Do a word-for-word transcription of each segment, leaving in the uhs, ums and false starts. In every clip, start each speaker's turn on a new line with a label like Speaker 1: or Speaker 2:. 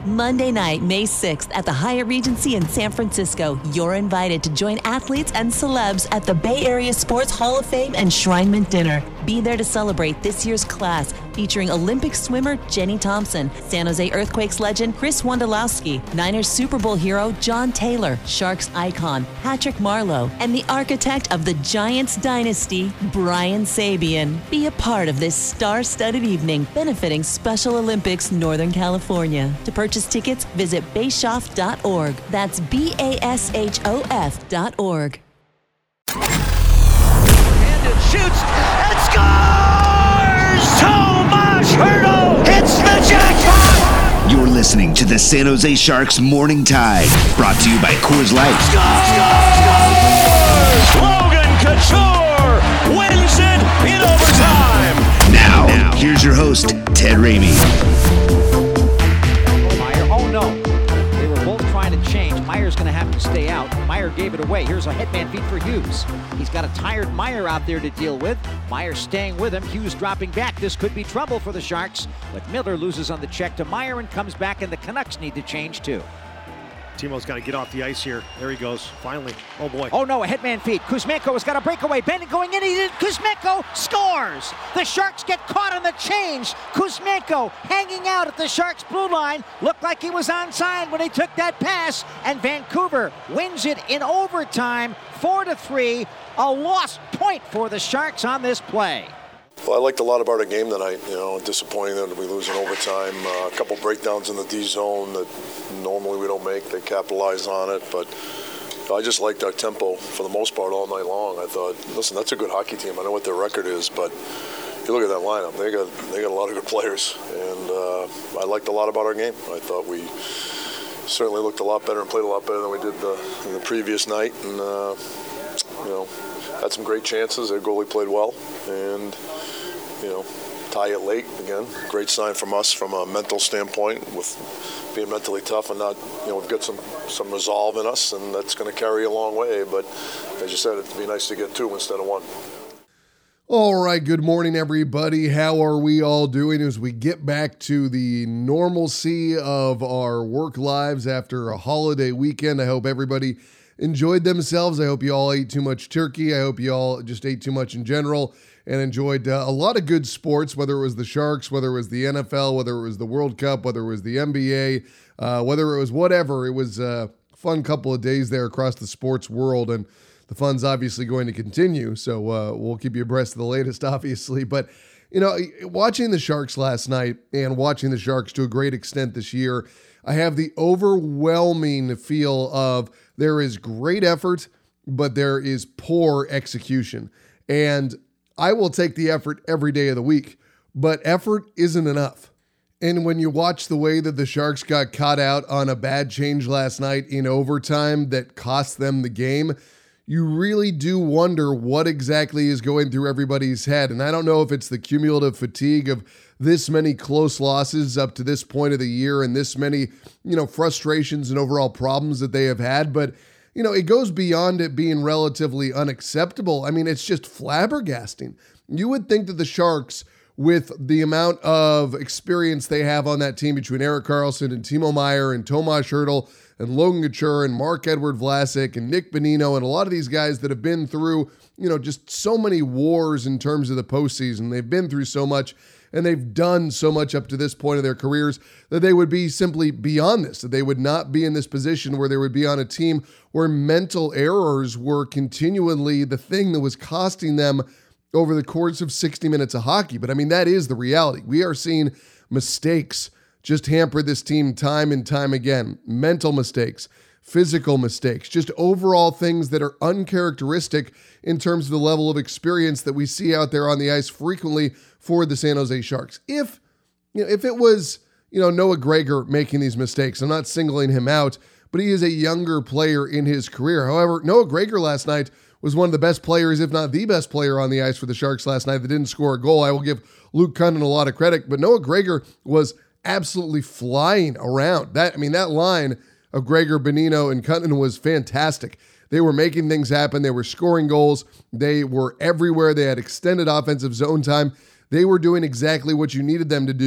Speaker 1: Monday night, May sixth at the Hyatt Regency in San Francisco. You're invited to join athletes and celebs at the Bay Area Sports Hall of Fame Enshrinement Dinner. Be there to celebrate this year's class, featuring Olympic swimmer Jenny Thompson, San Jose Earthquakes legend Chris Wondolowski, Niners Super Bowl hero John Taylor, Sharks icon Patrick Marleau, and the architect of the Giants dynasty, Brian Sabian. Be a part of this star-studded evening benefiting Special Olympics Northern California. To purchase tickets, visit bashoff dot org. That's B A S H O F dot org.
Speaker 2: And it shoots and scores! Tomas Hertl hits the jackpot!
Speaker 3: You're listening to the San Jose Sharks Morning Tide, brought to you by Coors Light.
Speaker 2: Scores! Logan Couture wins it in overtime!
Speaker 3: Now, now here's your host, Ted Ramey.
Speaker 4: Meier, oh no. They were both trying to change. Meier's going to have to stay out. Meier gave it away. Here's a headman feed for Hughes. He's got a tired Meier out there to deal with. Meier staying with him. Hughes dropping back. This could be trouble for the Sharks. But Miller loses on the check to Meier and comes back, and the Canucks need to change too.
Speaker 5: Timo's got to get off the ice here. There he goes. Finally. Oh, boy.
Speaker 4: Oh, no, a headman feed. Kuzmenko has got a breakaway. Bennett going in. He did. Kuzmenko scores. The Sharks get caught on the change. Kuzmenko hanging out at the Sharks' blue line. Looked like he was onside when he took that pass. And Vancouver wins it in overtime, four to three. A lost point for the Sharks on this play.
Speaker 6: Well, I liked a lot about our game tonight. You know, disappointing that we lose in overtime. Uh, a couple breakdowns in the D zone that normally we don't make. They capitalize on it, but I just liked our tempo for the most part all night long. I thought, listen, that's a good hockey team. I know what their record is, but you look at that lineup. They got they got a lot of good players, and uh, I liked a lot about our game. I thought we certainly looked a lot better and played a lot better than we did the, the previous night, and uh, you know, had some great chances. Their goalie played well, and you know, tie it late again. Great sign from us from a mental standpoint with being mentally tough and not, you know, we've got some, some resolve in us, and that's going to carry a long way. But as you said, it'd be nice to get two instead of one.
Speaker 7: All right, good morning, everybody. How are we all doing as we get back to the normalcy of our work lives after a holiday weekend? I hope everybody enjoyed themselves. I hope you all ate too much turkey. I hope you all just ate too much in general and enjoyed uh, a lot of good sports, whether it was the Sharks, whether it was the N F L, whether it was the World Cup, whether it was the N B A, uh, whether it was whatever. It was a fun couple of days there across the sports world, and the fun's obviously going to continue, so uh, we'll keep you abreast of the latest, obviously. But, you know, watching the Sharks last night and watching the Sharks to a great extent this year, I have the overwhelming feel of there is great effort, but there is poor execution. And I will take the effort every day of the week, but effort isn't enough. And when you watch the way that the Sharks got caught out on a bad change last night in overtime that cost them the game, you really do wonder what exactly is going through everybody's head. And I don't know if it's the cumulative fatigue of this many close losses up to this point of the year and this many, you know, frustrations and overall problems that they have had, but you know, it goes beyond it being relatively unacceptable. I mean, it's just flabbergasting. You would think that the Sharks, with the amount of experience they have on that team between Erik Karlsson and Timo Meier and Tomas Hertl and Logan Couture and Marc-Edouard Vlasic and Nick Bonino and a lot of these guys that have been through, you know, just so many wars in terms of the postseason. They've been through so much and they've done so much up to this point of their careers that they would be simply beyond this, that they would not be in this position where they would be on a team where mental errors were continually the thing that was costing them over the course of sixty minutes of hockey. But I mean, that is the reality. We are seeing mistakes just hamper this team time and time again. Mental mistakes, physical mistakes, just overall things that are uncharacteristic in terms of the level of experience that we see out there on the ice frequently for the San Jose Sharks. If, you know, if it was, you know, Noah Gregor making these mistakes, I'm not singling him out, but he is a younger player in his career. However, Noah Gregor last night was one of the best players, if not the best player on the ice for the Sharks last night that didn't score a goal. I will give Luke Kunin a lot of credit, but Noah Gregor was absolutely flying around. That, I mean, that line of Gregor, Bonino, and Kunin was fantastic. They were making things happen. They were scoring goals. They were everywhere. They had extended offensive zone time. They were doing exactly what you needed them to do.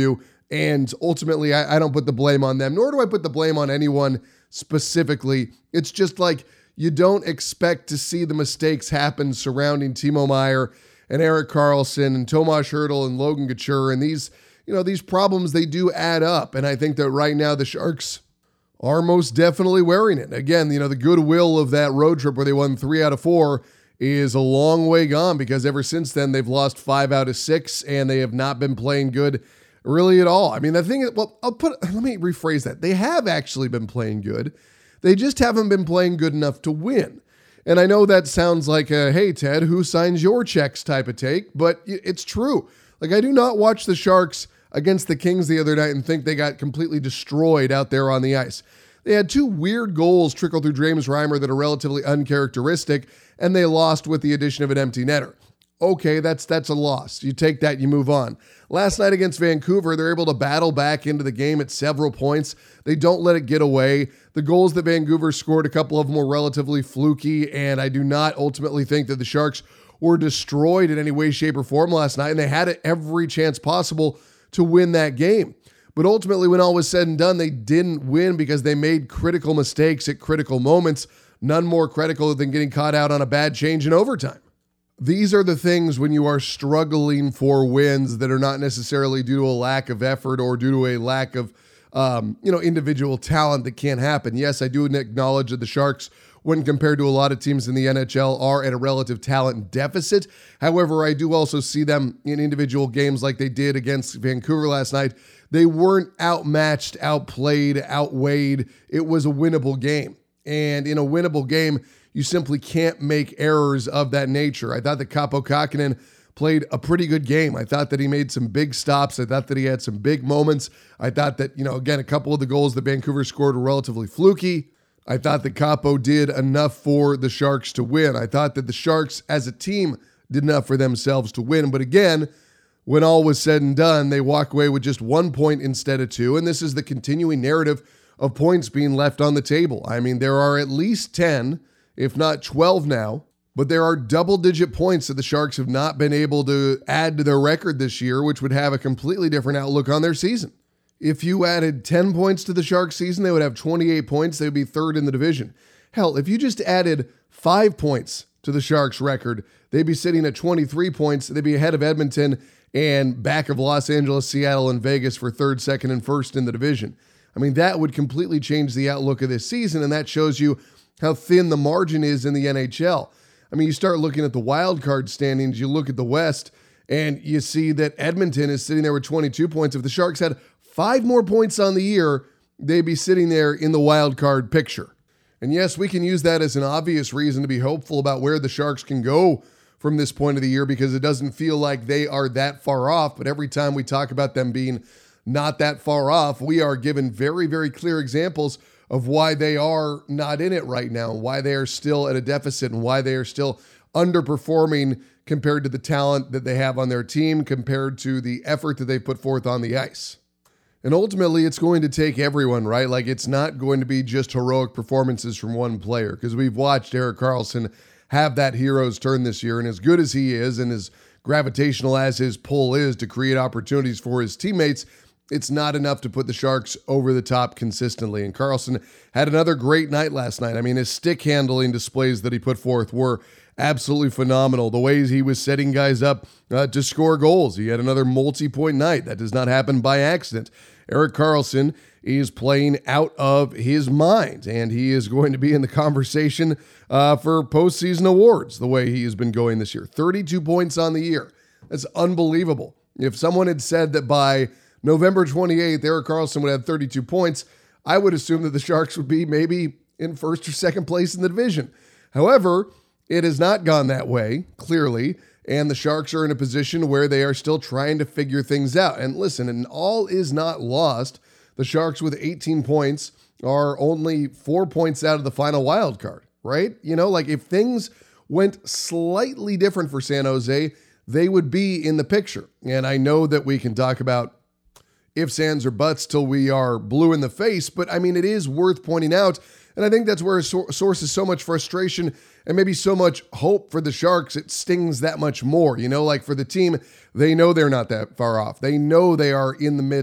Speaker 7: And ultimately, I, I don't put the blame on them, nor do I put the blame on anyone specifically. It's just like you don't expect to see the mistakes happen surrounding Timo Meier and Erik Karlsson and Tomas Hertl and Logan Couture. And these, you know, these problems, they do add up. And I think that right now the Sharks are most definitely wearing it. Again, you know, the goodwill of that road trip where they won three out of four is a long way gone, because ever since then they've lost five out of six and they have not been playing good really at all. I mean, the thing is, well, I'll put, let me rephrase that. They have actually been playing good. They just haven't been playing good enough to win. And I know that sounds like a, hey, Ted, who signs your checks type of take, but it's true. Like, I do not watch the Sharks against the Kings the other night and think they got completely destroyed out there on the ice. They had two weird goals trickle through James Reimer that are relatively uncharacteristic, and they lost with the addition of an empty netter. Okay, that's that's a loss. You take that, you move on. Last night against Vancouver, they're able to battle back into the game at several points. They don't let it get away. The goals that Vancouver scored, a couple of them were relatively fluky, and I do not ultimately think that the Sharks were destroyed in any way, shape, or form last night, and they had every chance possible to win that game. But ultimately, when all was said and done, they didn't win because they made critical mistakes at critical moments, none more critical than getting caught out on a bad change in overtime. These are the things when you are struggling for wins that are not necessarily due to a lack of effort or due to a lack of um, you know, individual talent that can't happen. Yes, I do acknowledge that the Sharks, when compared to a lot of teams in the N H L, are at a relative talent deficit. However, I do also see them in individual games like they did against Vancouver last night. They weren't outmatched, outplayed, outweighed. It was a winnable game. And in a winnable game, you simply can't make errors of that nature. I thought that Kaapo Kähkönen played a pretty good game. I thought that he made some big stops. I thought that he had some big moments. I thought that, you know, again, a couple of the goals that Vancouver scored were relatively fluky. I thought that Kaapo did enough for the Sharks to win. I thought that the Sharks as a team did enough for themselves to win. But again, when all was said and done, they walk away with just one point instead of two. And this is the continuing narrative of points being left on the table. I mean, there are at least ten, if not twelve now, but there are double-digit points that the Sharks have not been able to add to their record this year, which would have a completely different outlook on their season. If you added ten points to the Sharks season, they would have twenty-eight points. They would be third in the division. Hell, if you just added five points to the Sharks record, they'd be sitting at twenty-three points. They'd be ahead of Edmonton and back of Los Angeles, Seattle, and Vegas for third, second, and first in the division. I mean, that would completely change the outlook of this season, and that shows you how thin the margin is in the N H L. I mean, you start looking at the wild card standings, you look at the West, and you see that Edmonton is sitting there with twenty-two points. If the Sharks had five more points on the year, they'd be sitting there in the wild card picture. And yes, we can use that as an obvious reason to be hopeful about where the Sharks can go from this point of the year, because it doesn't feel like they are that far off. But every time we talk about them being not that far off, we are given very, very clear examples of why they are not in it right now, why they are still at a deficit, and why they are still underperforming compared to the talent that they have on their team, compared to the effort that they put forth on the ice. And ultimately, it's going to take everyone, right? Like, it's not going to be just heroic performances from one player, because we've watched Erik Karlsson have that hero's turn this year, and as good as he is and as gravitational as his pull is to create opportunities for his teammates, it's not enough to put the Sharks over the top consistently. And Karlsson had another great night last night. I mean, his stick handling displays that he put forth were absolutely phenomenal. The ways he was setting guys up uh, to score goals. He had another multi-point night. That does not happen by accident. Erik Karlsson is playing out of his mind, and he is going to be in the conversation uh, for postseason awards the way he has been going this year. thirty-two points on the year. That's unbelievable. If someone had said that by November twenty-eighth, Erik Karlsson would have thirty-two points, I would assume that the Sharks would be maybe in first or second place in the division. However, it has not gone that way, clearly, and the Sharks are in a position where they are still trying to figure things out. And listen, and all is not lost. The Sharks with eighteen points are only four points out of the final wild card, right? You know, like if things went slightly different for San Jose, they would be in the picture. And I know that we can talk about ifs, ands, or buts till we are blue in the face, but I mean, it is worth pointing out, and I think that's where a source is so much frustration and maybe so much hope for the Sharks. It stings that much more, you know, like for the team, they know they're not that far off. They know they are in the midst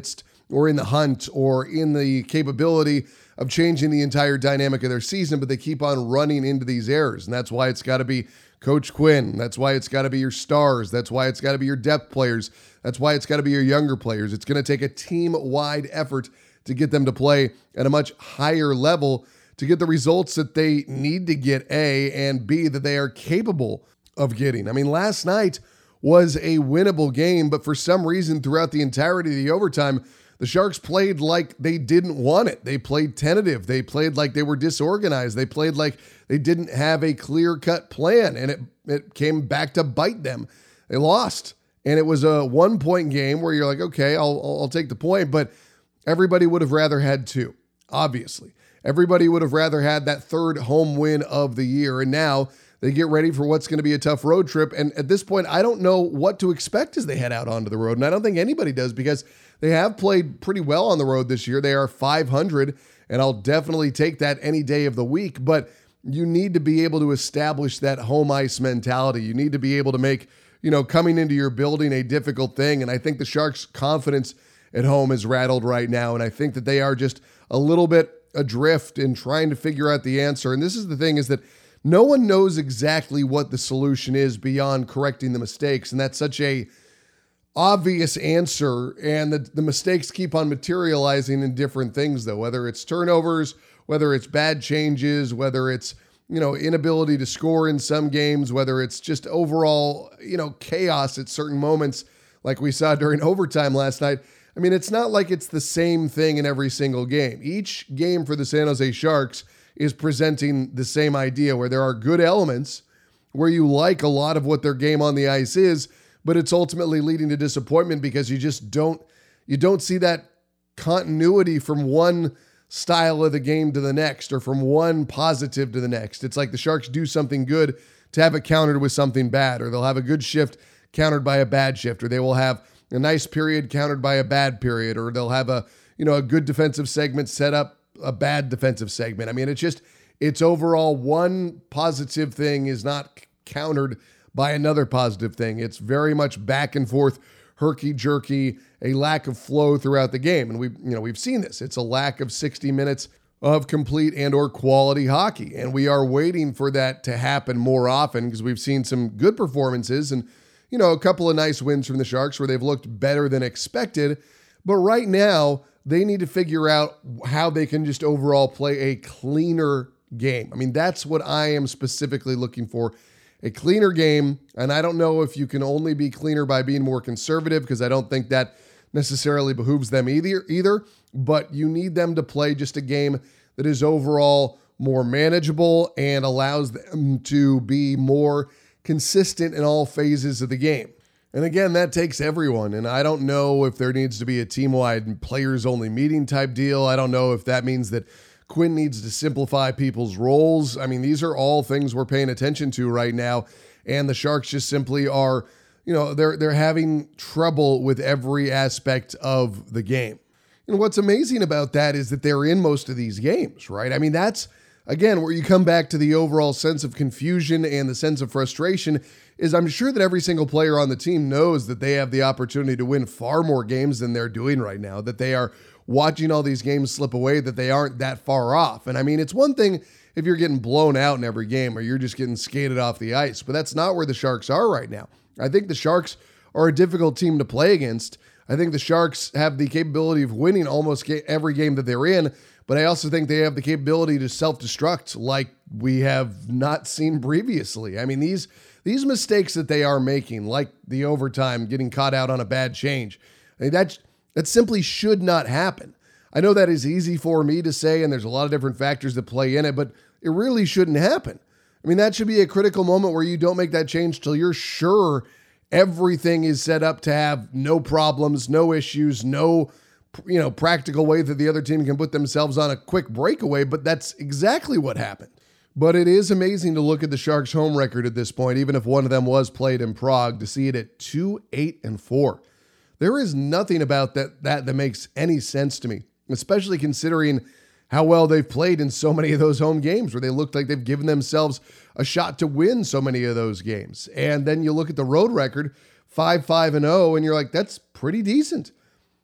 Speaker 7: or in the hunt or in the capability of changing the entire dynamic of their season, but they keep on running into these errors. And that's why it's got to be Coach Quinn. That's why it's got to be your stars. That's why it's got to be your depth players. That's why it's got to be your younger players. It's going to take a team-wide effort to get them to play at a much higher level to get the results that they need to get, A, and B, that they are capable of getting. I mean, last night was a winnable game, but for some reason throughout the entirety of the overtime, the Sharks played like they didn't want it. They played tentative. They played like they were disorganized. They played like they didn't have a clear-cut plan, and it, it came back to bite them. They lost, and it was a one-point game where you're like, okay, I'll, I'll, I'll take the point, but everybody would have rather had two, obviously. Everybody would have rather had that third home win of the year, and now they get ready for what's going to be a tough road trip. And at this point, I don't know what to expect as they head out onto the road, and I don't think anybody does because they have played pretty well on the road this year. They are five hundred, and I'll definitely take that any day of the week, but you need to be able to establish that home ice mentality. You need to be able to make, you know, coming into your building a difficult thing, and I think the Sharks' confidence at home is rattled right now, and I think that they are just a little bit adrift in trying to figure out the answer. And this is the thing, is that no one knows exactly what the solution is beyond correcting the mistakes, and that's such a obvious answer, and the, the mistakes keep on materializing in different things, though, whether it's turnovers, whether it's bad changes, whether it's, you know, inability to score in some games, whether it's just overall, you know, chaos at certain moments like we saw during overtime last night. I mean, it's not like it's the same thing in every single game. Each game for the San Jose Sharks is presenting the same idea where there are good elements where you like a lot of what their game on the ice is, but it's ultimately leading to disappointment because you just don't, you don't see that continuity from one style of the game to the next or from one positive to the next. It's like the Sharks do something good to have it countered with something bad, or they'll have a good shift countered by a bad shift, or they will have a nice period countered by a bad period, or they'll have a, you know, a good defensive segment set up a bad defensive segment. I mean, it's just, it's overall one positive thing is not countered by another positive thing. It's very much back and forth, herky-jerky, a lack of flow throughout the game. And we, you know, we've seen this. It's a lack of sixty minutes of complete and or quality hockey. And we are waiting for that to happen more often because we've seen some good performances and, you know, a couple of nice wins from the Sharks where they've looked better than expected. But right now, they need to figure out how they can just overall play a cleaner game. I mean, that's what I am specifically looking for. A cleaner game, and I don't know if you can only be cleaner by being more conservative, because I don't think that necessarily behooves them either, either, but you need them to play just a game that is overall more manageable and allows them to be more consistent in all phases of the game. And again, that takes everyone, and I don't know if there needs to be a team-wide players-only meeting type deal. I don't know if that means that Quinn needs to simplify people's roles. I mean, these are all things we're paying attention to right now, and the Sharks just simply are, you know, they're they're having trouble with every aspect of the game. And what's amazing about that is that they're in most of these games, right? I mean, that's, again, where you come back to the overall sense of confusion and the sense of frustration is I'm sure that every single player on the team knows that they have the opportunity to win far more games than they're doing right now, that they are watching all these games slip away, that they aren't that far off. And I mean, it's one thing if you're getting blown out in every game or you're just getting skated off the ice, but that's not where the Sharks are right now. I think the Sharks are a difficult team to play against. I think the Sharks have the capability of winning almost every game that they're in, but I also think they have the capability to self-destruct like we have not seen previously. I mean, these these mistakes that they are making, like the overtime, getting caught out on a bad change, I mean, that's That simply should not happen. I know that is easy for me to say, and there's a lot of different factors that play in it, but it really shouldn't happen. I mean, that should be a critical moment where you don't make that change till you're sure everything is set up to have no problems, no issues, no, you know, practical way that the other team can put themselves on a quick breakaway, but that's exactly what happened. But it is amazing to look at the Sharks' home record at this point, even if one of them was played in Prague, to see it at two, eight, and four. There is nothing about that, that that makes any sense to me, especially considering how well they've played in so many of those home games where they looked like they've given themselves a shot to win so many of those games. And then you look at the road record, five five and oh, and you're like, that's pretty decent.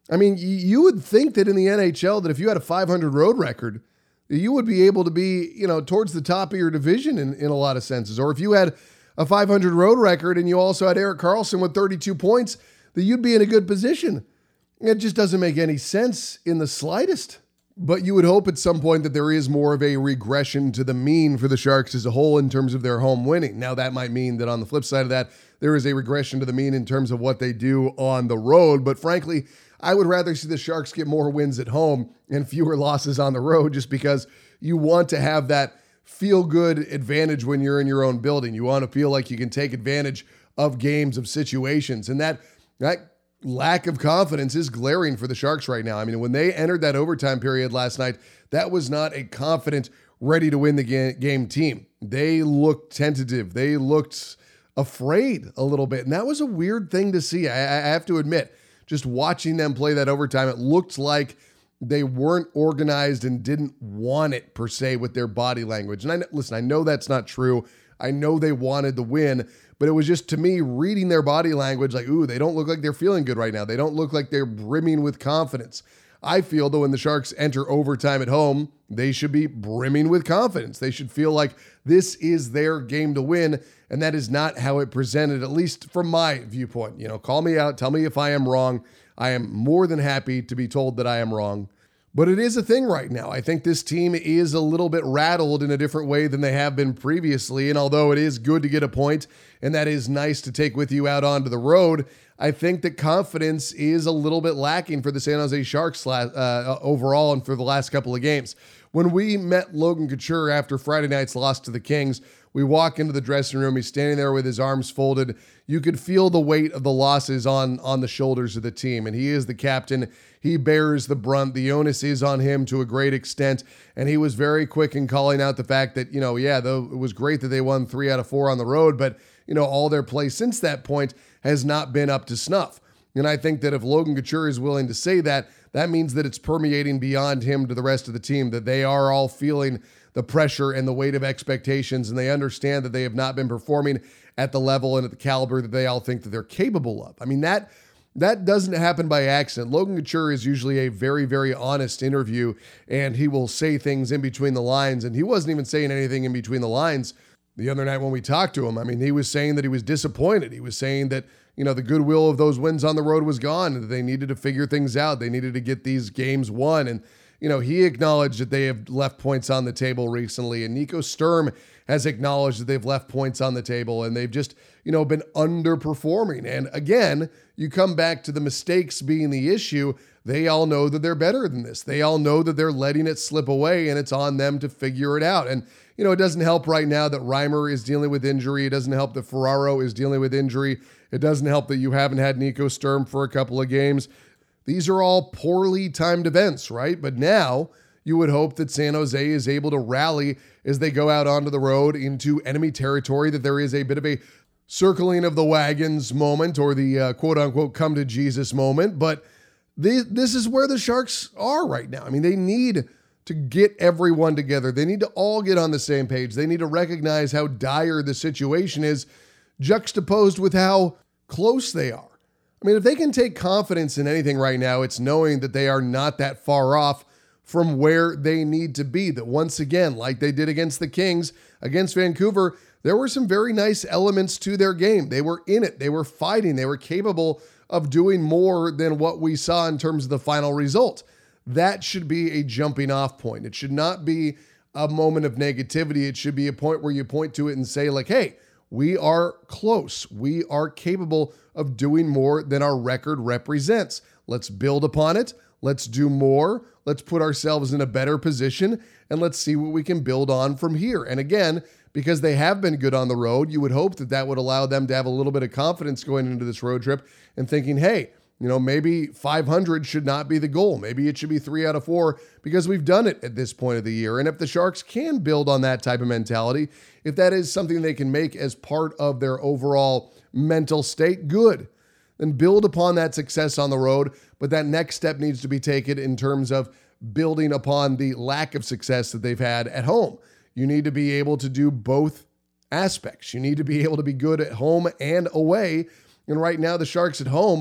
Speaker 7: I mean, you would think that in the N H L that if you had a five hundred road record, you would be able to be, you know, towards the top of your division in, in a lot of senses. Or if you had a five hundred road record and you also had Erik Karlsson with thirty-two points, that you'd be in a good position. It just doesn't make any sense in the slightest. But you would hope at some point that there is more of a regression to the mean for the Sharks as a whole in terms of their home winning. Now, that might mean that on the flip side of that, there is a regression to the mean in terms of what they do on the road. But frankly, I would rather see the Sharks get more wins at home and fewer losses on the road, just because you want to have that feel-good advantage when you're in your own building. You want to feel like you can take advantage of games, of situations. And that that lack of confidence is glaring for the Sharks right now. I mean, when they entered that overtime period last night, that was not a confident, ready to win the ga- game team. They looked tentative. They looked afraid a little bit. And that was a weird thing to see. I, I have to admit, just watching them play that overtime, it looked like they weren't organized and didn't want it per se with their body language. And I listen, I know that's not true. I know they wanted the win, but it was just, to me, reading their body language like, ooh, they don't look like they're feeling good right now. They don't look like they're brimming with confidence. I feel that when the Sharks enter overtime at home, they should be brimming with confidence. They should feel like this is their game to win, and that is not how it presented, at least from my viewpoint. You know, call me out, tell me if I am wrong. I am more than happy to be told that I am wrong. But it is a thing right now. I think this team is a little bit rattled in a different way than they have been previously. And although it is good to get a point, and that is nice to take with you out onto the road, I think that confidence is a little bit lacking for the San Jose Sharks uh, overall and for the last couple of games. When we met Logan Couture after Friday night's loss to the Kings, we walk into the dressing room. He's standing there with his arms folded. You could feel the weight of the losses on, on the shoulders of the team, and he is the captain. He bears the brunt. The onus is on him to a great extent, and he was very quick in calling out the fact that, you know, yeah, though it was great that they won three out of four on the road, but, you know, all their play since that point has not been up to snuff. And I think that if Logan Couture is willing to say that, that means that it's permeating beyond him to the rest of the team, that they are all feeling the pressure and the weight of expectations, and they understand that they have not been performing at the level and at the caliber that they all think that they're capable of. I mean, that that doesn't happen by accident. Logan Couture is usually a very, very honest interview, and he will say things in between the lines, and he wasn't even saying anything in between the lines the other night when we talked to him. I mean, he was saying that he was disappointed. He was saying that, you know, the goodwill of those wins on the road was gone, and that they needed to figure things out. They needed to get these games won, and you know, he acknowledged that they have left points on the table recently, and Nico Sturm has acknowledged that they've left points on the table, and they've just, you know, been underperforming. And again, you come back to the mistakes being the issue. They all know that they're better than this. They all know that they're letting it slip away, and it's on them to figure it out. And, you know, it doesn't help right now that Reimer is dealing with injury. It doesn't help that Ferraro is dealing with injury. It doesn't help that you haven't had Nico Sturm for a couple of games. These are all poorly timed events, right? But now you would hope that San Jose is able to rally as they go out onto the road into enemy territory, that there is a bit of a circling of the wagons moment, or the uh, quote-unquote come to Jesus moment. But they, this is where the Sharks are right now. I mean, they need to get everyone together. They need to all get on the same page. They need to recognize how dire the situation is, juxtaposed with how close they are. I mean, if they can take confidence in anything right now, it's knowing that they are not that far off from where they need to be. That once again, like they did against the Kings, against Vancouver, there were some very nice elements to their game. They were in it. They were fighting. They were capable of doing more than what we saw in terms of the final result. That should be a jumping off point. It should not be a moment of negativity. It should be a point where you point to it and say, like, hey, we are close. We are capable of doing more than our record represents. Let's build upon it. Let's do more. Let's put ourselves in a better position, and let's see what we can build on from here. And again, because they have been good on the road, you would hope that that would allow them to have a little bit of confidence going into this road trip and thinking, hey, you know, maybe five hundred should not be the goal. Maybe it should be three out of four because we've done it at this point of the year. And if the Sharks can build on that type of mentality, if that is something they can make as part of their overall mental state, good. Then build upon that success on the road. But that next step needs to be taken in terms of building upon the lack of success that they've had at home. You need to be able to do both aspects. You need to be able to be good at home and away. And right now, the Sharks at home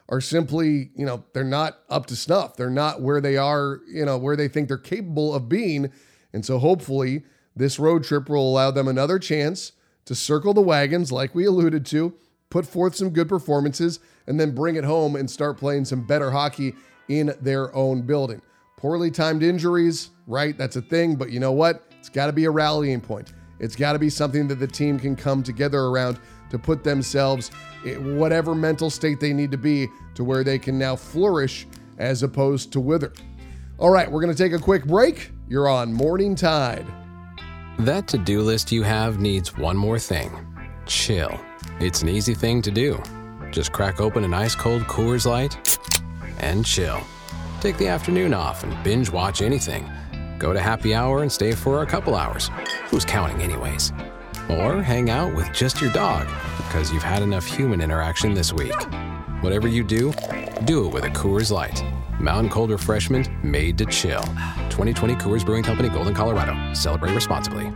Speaker 7: are simply, you know, they're not up to snuff. They're not where they are, you know, where they think they're capable of being. And so hopefully this road trip will allow them another chance to circle the wagons, like we alluded to, put forth some good performances, and then bring it home and start playing some better hockey in their own building. Poorly timed injuries, right? That's a thing, but you know what? It's got to be a rallying point. It's got to be something that the team can come together around to put themselves in whatever mental state they need to be to where they can now flourish as opposed to wither. All right, we're going to take a quick break. You're on Morning Tide.
Speaker 8: That to-do list you have needs one more thing. Chill. It's an easy thing to do. Just crack open an ice-cold Coors Light and chill. Take the afternoon off and binge watch anything. Go to happy hour and stay for a couple hours. Who's counting anyways? Or hang out with just your dog because you've had enough human interaction this week. Whatever you do, do it with a Coors Light. Mountain cold refreshment made to chill. twenty twenty Coors Brewing Company, Golden, Colorado. Celebrate responsibly.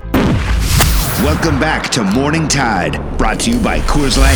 Speaker 3: Welcome back to Morning Tide, brought to you by Coors Light.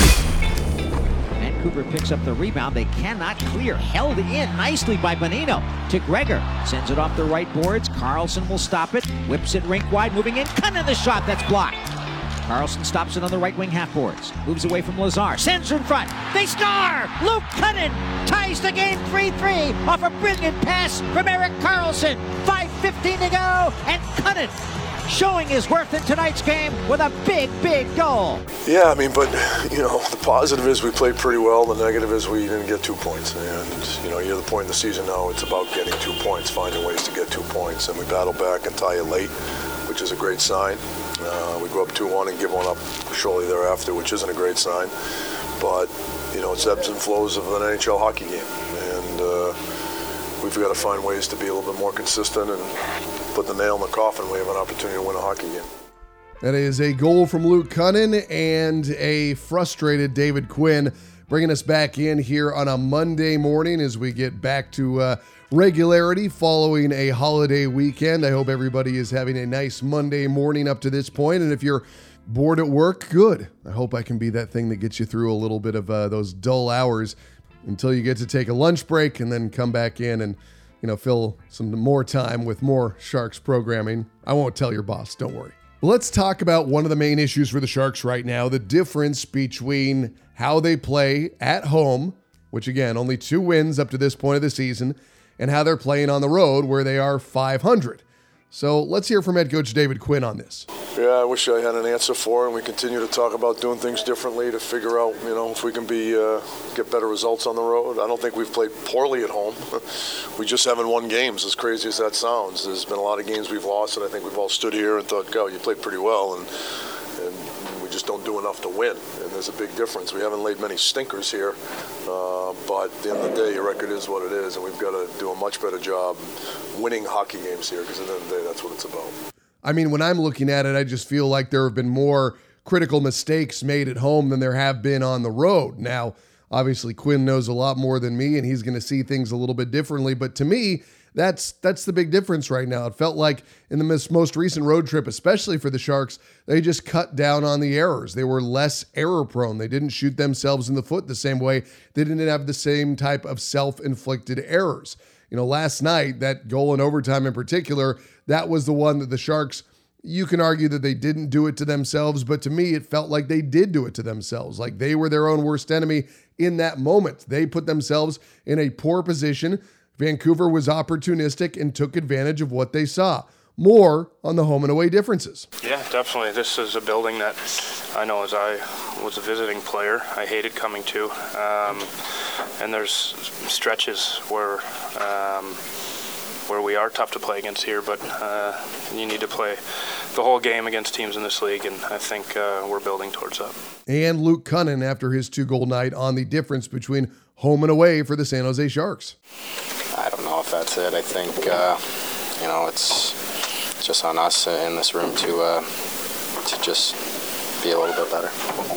Speaker 4: Vancouver picks up the rebound. They cannot clear. Held in nicely by Bonino to Gregor. Sends it off the right boards. Carlson will stop it. Whips it rink wide. Moving in. Cunnin the shot. That's blocked. Carlson stops it on the right wing half boards. Moves away from Lazar. Sends in front. They score! Luke Cunnin ties the game three three off a brilliant pass from Erik Karlsson. five fifteen to go. And Cunnin showing his worth in tonight's game with a big, big goal.
Speaker 6: Yeah, I mean, but, you know, the positive is we played pretty well. The negative is we didn't get two points. And, you know, you're the point in the season now, it's about getting two points, finding ways to get two points. And we battle back and tie it late, which is a great sign. Uh, we go up two one and give one up shortly thereafter, which isn't a great sign. But, you know, it's ebbs and flows of an N H L hockey game. And uh, we've got to find ways to be a little bit more consistent and put the nail in the coffin. We have an opportunity to win a hockey game.
Speaker 7: That is a goal from Luke Cunnin and a frustrated David Quinn, bringing us back in here on a Monday morning as we get back to uh, regularity following a holiday weekend. I hope everybody is having a nice Monday morning up to this point. And if you're bored at work, good. I hope I can be that thing that gets you through a little bit of uh, those dull hours until you get to take a lunch break and then come back in and, you know, fill some more time with more Sharks programming. I won't tell your boss, don't worry. Let's talk about one of the main issues for the Sharks right now, the difference between how they play at home, which again, only two wins up to this point of the season, and how they're playing on the road where they are five hundred. So let's hear from head coach David Quinn on this.
Speaker 6: Yeah, I wish I had an answer for it, and we continue to talk about doing things differently to figure out, you know, if we can be uh, get better results on the road. I don't think we've played poorly at home. We just haven't won games, as crazy as that sounds. There's been a lot of games we've lost, and I think we've all stood here and thought, God, you played pretty well, and and we just don't do enough to win. And there's a big difference. We haven't laid many stinkers here, uh, but at the end of the day, your record is what it is, and we've got to do a much better job winning hockey games here, because at the end of the day, that's what it's about.
Speaker 7: I mean, when I'm looking at it, I just feel like there have been more critical mistakes made at home than there have been on the road. Now, obviously, Quinn knows a lot more than me, and he's going to see things a little bit differently. But to me, that's that's the big difference right now. It felt like in the most recent road trip, especially for the Sharks, they just cut down on the errors. They were less error-prone. They didn't shoot themselves in the foot the same way. They didn't have the same type of self-inflicted errors. You know, last night, that goal in overtime in particular, that was the one that the Sharks, you can argue that they didn't do it to themselves, but to me, it felt like they did do it to themselves. Like they were their own worst enemy in that moment. They put themselves in a poor position. Vancouver was opportunistic and took advantage of what they saw. More on the home and away differences.
Speaker 9: Yeah, definitely. This is a building that I know as I was a visiting player, I hated coming to. Um, and there's stretches where um, where we are tough to play against here, but uh, you need to play the whole game against teams in this league, and I think uh, we're building towards that. And
Speaker 7: Luke Cunnin after his two-goal night on the difference between home and away for the San Jose Sharks.
Speaker 10: I don't know if that's it. I think, uh, you know, it's just on us in this room to uh, to just be a little bit better.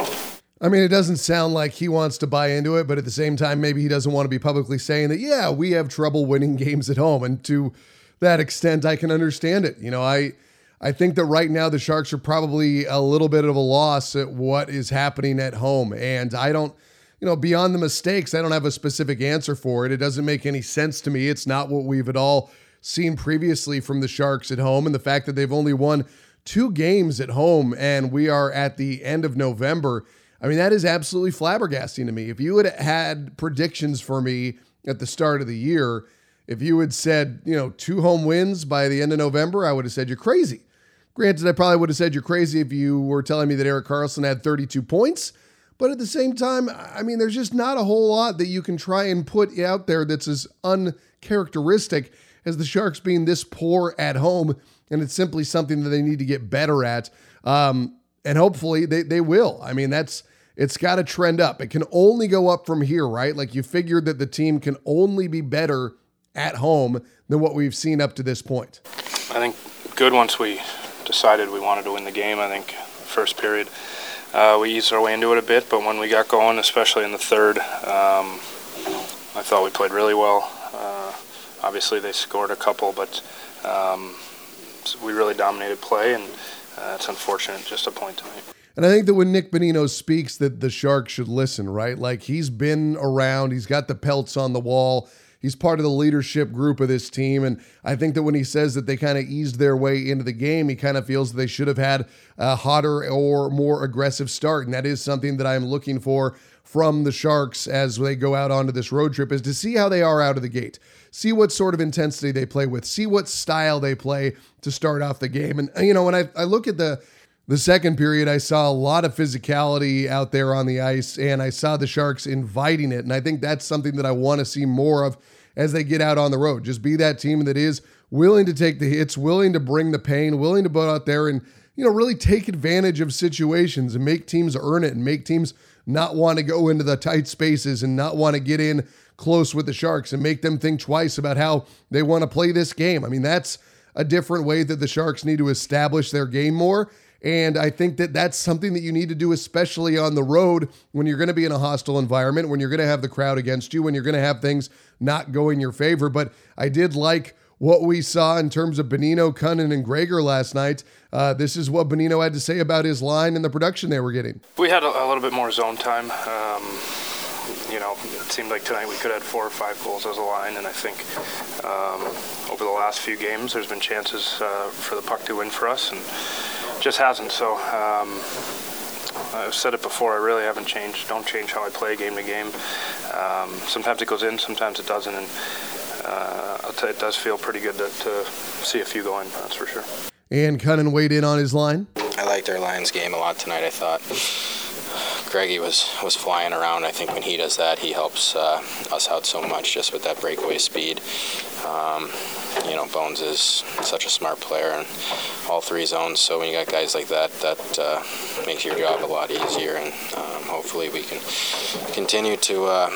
Speaker 7: I mean, it doesn't sound like he wants to buy into it, but at the same time, maybe he doesn't want to be publicly saying that, yeah, we have trouble winning games at home. And to that extent, I can understand it. You know, I I think that right now the Sharks are probably a little bit of a loss at what is happening at home. And I don't you know, beyond the mistakes, I don't have a specific answer for it. It doesn't make any sense to me. It's not what we've at all seen previously from the Sharks at home. And the fact that they've only won two games at home and we are at the end of November, I mean, that is absolutely flabbergasting to me. If you had had predictions for me at the start of the year, if you had said, you know, two home wins by the end of November, I would have said you're crazy. Granted, I probably would have said you're crazy if you were telling me that Erik Karlsson had thirty-two points. But at the same time, I mean, there's just not a whole lot that you can try and put out there that's as uncharacteristic as the Sharks being this poor at home. And it's simply something that they need to get better at. Um, and hopefully they, they will. I mean, that's it's got to trend up. It can only go up from here, right? Like you figured that the team can only be better at home than what we've seen up to this point.
Speaker 9: I think good once we decided we wanted to win the game. I think first period uh, we eased our way into it a bit, but when we got going, especially in the third, um, I thought we played really well. Uh, obviously they scored a couple, but um, we really dominated play, and uh, it's unfortunate just a point tonight.
Speaker 7: And I think that when Nick Bonino speaks that the Sharks should listen, right? Like he's been around, he's got the pelts on the wall. He's part of the leadership group of this team. And I think that when he says that they kind of eased their way into the game, he kind of feels that they should have had a hotter or more aggressive start. And that is something that I'm looking for from the Sharks as they go out onto this road trip, is to see how they are out of the gate. See what sort of intensity they play with. See what style they play to start off the game. And, you know, when I, I look at the The second period, I saw a lot of physicality out there on the ice, and I saw the Sharks inviting it. And I think that's something that I want to see more of as they get out on the road. Just be that team that is willing to take the hits, willing to bring the pain, willing to go out there and, you know, really take advantage of situations and make teams earn it and make teams not want to go into the tight spaces and not want to get in close with the Sharks and make them think twice about how they want to play this game. I mean, that's a different way that the Sharks need to establish their game more. And I think that that's something that you need to do, especially on the road when you're going to be in a hostile environment, when you're going to have the crowd against you, when you're going to have things not go in your favor. But I did like what we saw in terms of Bonino, Cunnin, and Gregor last night. Uh, this is what Bonino had to say about his line and the production they were getting.
Speaker 9: We had a, a little bit more zone time. Um, you know, it seemed like tonight we could have had four or five goals as a line, and I think um, over the last few games there's been chances uh, for the puck to win for us, and just hasn't. So um, I've said it before, I really haven't changed. Don't change how I play game to game. Um, sometimes it goes in, sometimes it doesn't, and uh, I'll tell you, it does feel pretty good to, to see a few go in, that's for sure.
Speaker 7: And Cunnin weighed in on his line.
Speaker 10: I liked our Lions game a lot tonight. I thought Greggy was, was flying around. I think when he does that, he helps uh, us out so much just with that breakaway speed. Um, you know, Bones is such a smart player in all three zones, so when you got guys like that, that uh, makes your job a lot easier, and um, hopefully we can continue to, uh,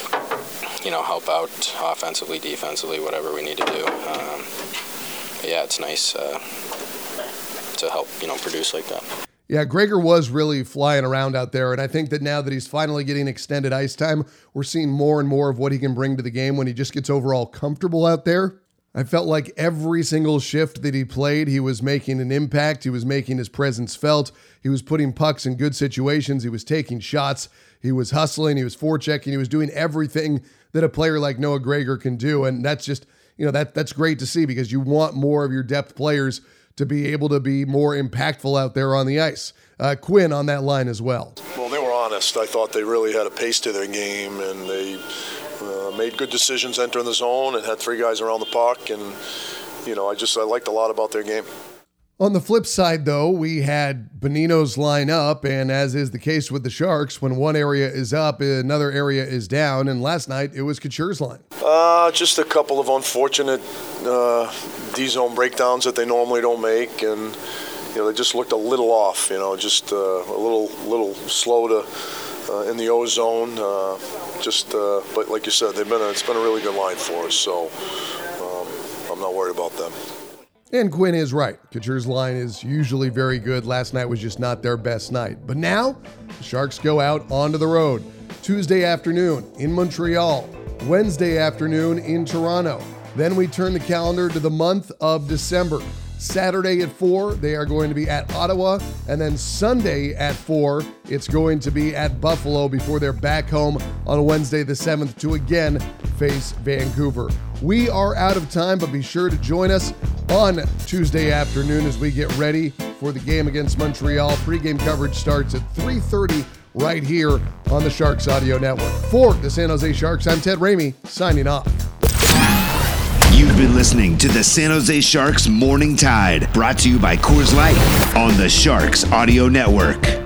Speaker 10: you know, help out offensively, defensively, whatever we need to do. Um, but yeah, it's nice uh, to help, you know, produce like that.
Speaker 7: Yeah, Gregor was really flying around out there, and I think that now that he's finally getting extended ice time, we're seeing more and more of what he can bring to the game when he just gets overall comfortable out there. I felt like every single shift that he played, he was making an impact. He was making his presence felt. He was putting pucks in good situations. He was taking shots. He was hustling. He was forechecking. He was doing everything that a player like Noah Gregor can do, and that's just, you know, that that's great to see, because you want more of your depth players to be able to be more impactful out there on the ice. Uh, Quinn on that line as well.
Speaker 6: Well, they were honest. I thought they really had a pace to their game, and they uh, made good decisions entering the zone and had three guys around the puck. And, you know, I just I liked a lot about their game.
Speaker 7: On the flip side, though, we had Bonino's line up, and as is the case with the Sharks, when one area is up, another area is down, and last night it was Couture's line.
Speaker 6: Uh, just a couple of unfortunate uh, D-zone breakdowns that they normally don't make, and you know they just looked a little off. You know, just uh, a little little slow to uh, in the O zone. Uh, just, uh, but like you said, they've been a, it's been a really good line for us, so um, I'm not worried about them.
Speaker 7: And Quinn is right. Couture's line is usually very good. Last night was just not their best night. But now, the Sharks go out onto the road. Tuesday afternoon in Montreal. Wednesday afternoon in Toronto. Then we turn the calendar to the month of December. Saturday at four, they are going to be at Ottawa. And then Sunday at four, it's going to be at Buffalo before they're back home on Wednesday the seventh to again face Vancouver. We are out of time, but be sure to join us on Tuesday afternoon as we get ready for the game against Montreal. Pre-game coverage starts at three thirty right here on the Sharks Audio Network. For the San Jose Sharks, I'm Ted Ramey, signing off.
Speaker 3: You've been listening to the San Jose Sharks Morning Tide, brought to you by Coors Light on the Sharks Audio Network.